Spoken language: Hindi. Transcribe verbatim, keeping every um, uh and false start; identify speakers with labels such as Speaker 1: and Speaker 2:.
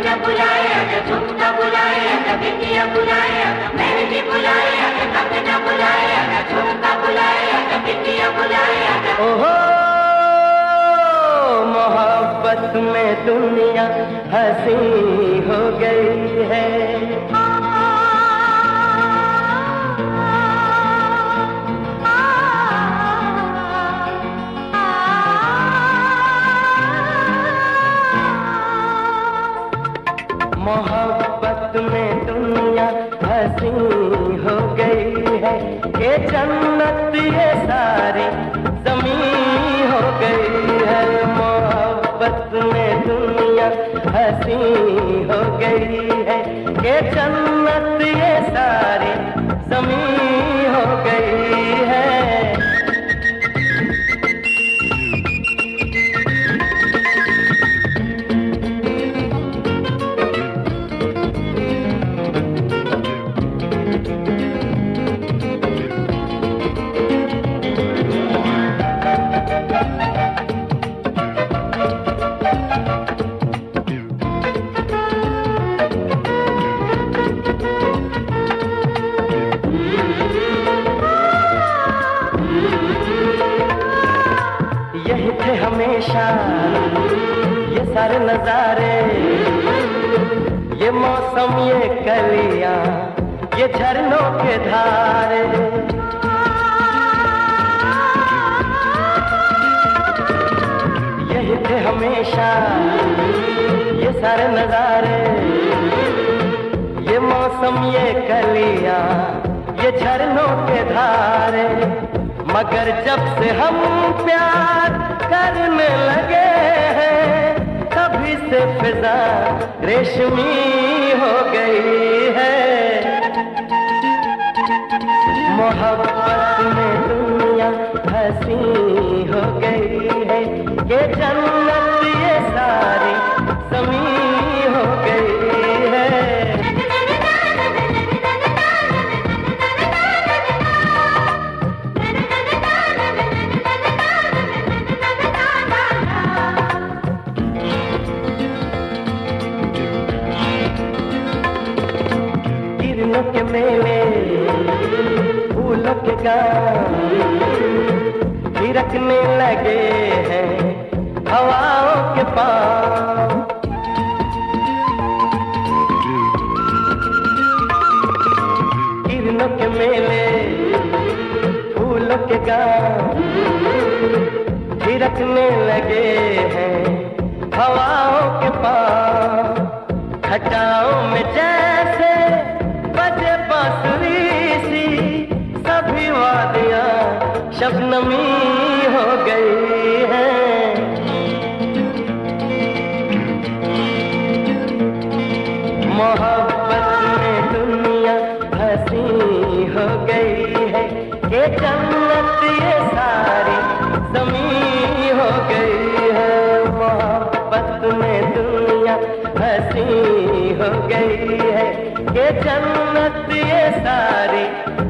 Speaker 1: बुलाए, आजा झुमका बुलाए, आजा बिंदिया बुलाए, आजा मेहंदी बुलाए, आजा कंगना बुलाए, आजा झुमका बुलाए, आजा बिंदिया बुलाए, आजा।
Speaker 2: ओहो मोहब्बत में दुनिया हंसी हो गई है। मोहब्बत में दुनिया हंसी हो गई है, ये जन्नत ये सारी ज़मीं हो गई है। मोहब्बत में दुनिया हंसी हो गई है, ये जन्नत ये सारी ज़मीं हो गई है। यही थे हमेशा ये सारे नजारे, ये मौसम ये कलियां ये झरनों के धारे। यही थे हमेशा ये सारे नजारे, ये मौसम ये कलियां ये झरनों के धारे। मगर जब से हम प्यार करने लगे हैं, तभी से फिजा रेशमी हो गई है। मोहब्बत में दुनिया हंसी हो गई है, ये जन्नत ये सारी ज़मीं हो गई है। किरणों के मेले फूलों के गाँव थिरकने लगे हैं हवाओं के पाँव। किरणों के मेले फूलों के गाँव थिरकने लगे हैं हवाओं के पाँव। घटाओं में जैसे बजे बांसुरी सी, सभी वादियाँ शबनमी हो गई हैं। मोहब्बत में दुनिया हंसी हो गई है, ये जन्नत ये सारी ज़मीं हो गई है। मोहब्बत में दुनिया हंसी हो गई है, ये जन्नत ये सारी